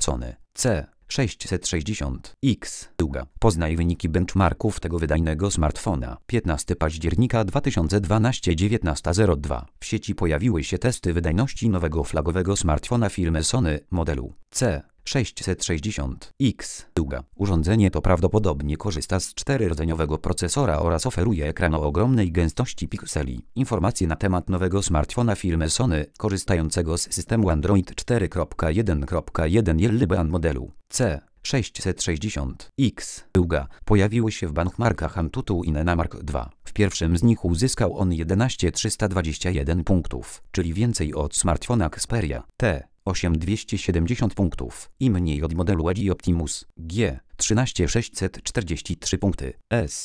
Sony C660X. Poznaj wyniki benchmarków tego wydajnego smartfona. 15 października 2012 19:02. W sieci pojawiły się testy wydajności nowego flagowego smartfona firmy Sony modelu C660X. Urządzenie to prawdopodobnie korzysta z 4-rdzeniowego procesora oraz oferuje ekran o ogromnej gęstości pikseli. Informacje na temat nowego smartfona firmy Sony korzystającego z systemu Android 4.1.1 Jellybean modelu C660X pojawiły się w benchmarkach Antutu i Nenamark 2. W pierwszym z nich uzyskał on 11321 punktów, czyli więcej od smartfona Xperia T8270 punktów i mniej od modelu LG Optimus G 13643 punkty.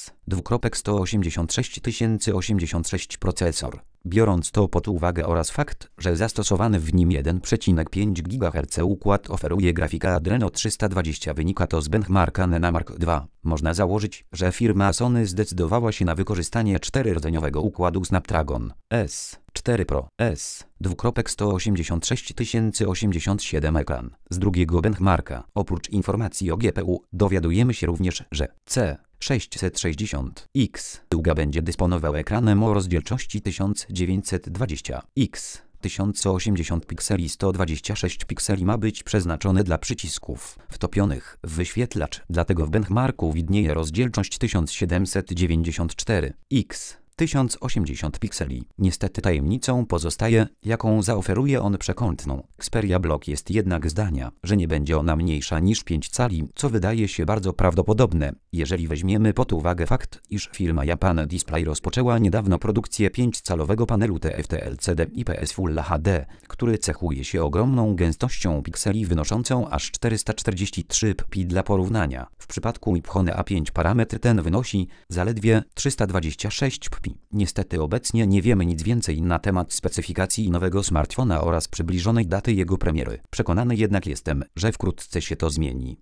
S2.186086 procesor. Biorąc to pod uwagę oraz fakt, że zastosowany w nim 1,5 GHz układ oferuje grafika Adreno 320, wynika to z benchmarka Nenamark 2. Można założyć, że firma Sony zdecydowała się na wykorzystanie 4-rdzeniowego układu Snapdragon S4 Pro S2.186087 ekran. Z drugiego benchmarka, oprócz informacji o GPU, dowiadujemy się również, że C660X będzie dysponował ekranem o rozdzielczości 1920x 1080 pikseli. 126 pikseli ma być przeznaczone dla przycisków wtopionych w wyświetlacz, dlatego w benchmarku widnieje rozdzielczość 1794x 1080 pikseli. Niestety tajemnicą pozostaje, jaką zaoferuje on przekątną. Xperia Block jest jednak zdania, że nie będzie ona mniejsza niż 5 cali, co wydaje się bardzo prawdopodobne, jeżeli weźmiemy pod uwagę fakt, iż firma Japan Display rozpoczęła niedawno produkcję 5-calowego panelu TFT LCD IPS Full HD, który cechuje się ogromną gęstością pikseli wynoszącą aż 443 ppi. Dla porównania, w przypadku iPhone A5 parametr ten wynosi zaledwie 326 ppi. Niestety obecnie nie wiemy nic więcej na temat specyfikacji nowego smartfona oraz przybliżonej daty jego premiery. Przekonany jednak jestem, że wkrótce się to zmieni.